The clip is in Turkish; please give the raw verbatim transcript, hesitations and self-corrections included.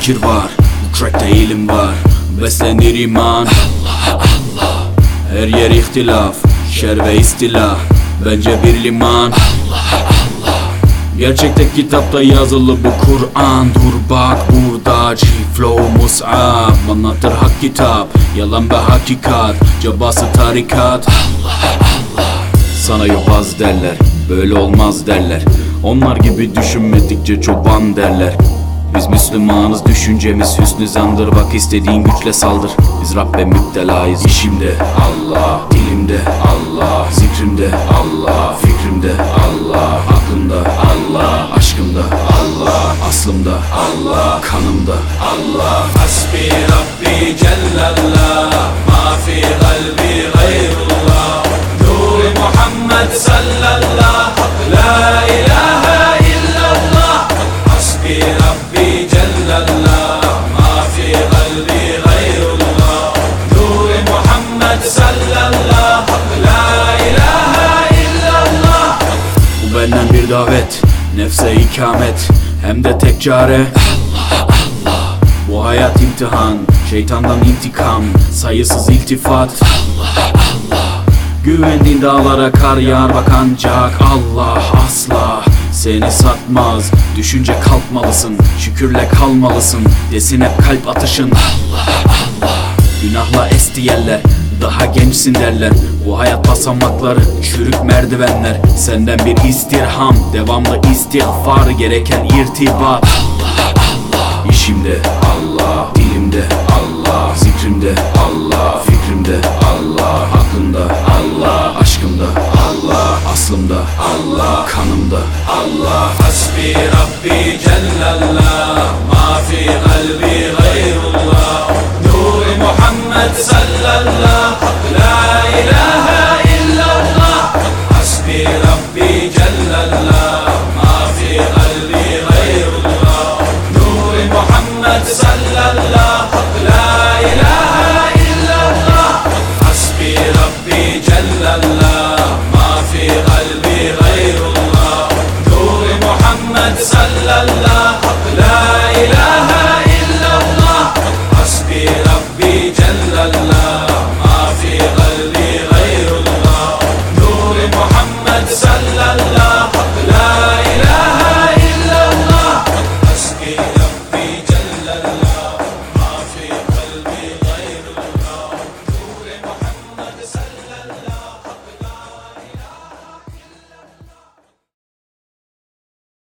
fikir var, bu trackte ilim var. Beslenir iman, Allah Allah. Her yer ihtilaf, şer ve istila. Bence bir liman, Allah Allah. Gerçekte kitapta yazılı bu Kur'an. Dur bak burada G-Flow Mus'ab anlatır hak kitap, yalan ve hakikat, cabası tarikat. Allah Allah. Sana yobaz derler, böyle olmaz derler. Onlar gibi düşünmedikçe çoban derler. Biz Müslümanız, düşüncemiz hüsnü zandır. Bak istediğin güçle saldır, biz Rabbe müptelayız. İşimde Allah, dilimde Allah, zikrimde Allah, fikrimde Allah, aklımda Allah, aşkımda Allah, aslımda Allah, kanımda Allah. Hasbi Rabbi Cellallah, ma fi kalbi gayrullah. Nur Muhammed sallallahu, la ilahe illallah. Hasbi Rabbi Cellallah, ma fi kalbi gayrullah. Nur Muhammed sallallahu, la ilahe illallah. Bu benden bir davet, nefse ikamet, hem de tek çare Allah Allah. Bu hayat imtihan, şeytandan intikam, sayısız iltifat Allah Allah. Güvendiğin dağlara kar yağar bak ancak Allah asla seni satmaz. Düşünce kalkmalısın, şükürle kalmalısın, desin hep kalp atışın Allah Allah. Günahla esti yerler, daha gençsin derler. Bu hayat basamakları, çürük merdivenler. Senden bir istirham, devamlı istiğfar, gereken irtibat Allah Allah. İşimde Allah, dilimde Allah, zikrimde Allah, fikrimde Allah, aklımda Allah, aşkımda Allah, aslımda Allah, kanımda Allah. Hasbi Rabbi Cellallah, ma fi kalbi gayrullah. Nur Muhammed sallallahu, la ilahe illallah. Hasbi Rabbi Cellallah, ma fi kalbi gayrullah. Nur Muhammed sallallahu.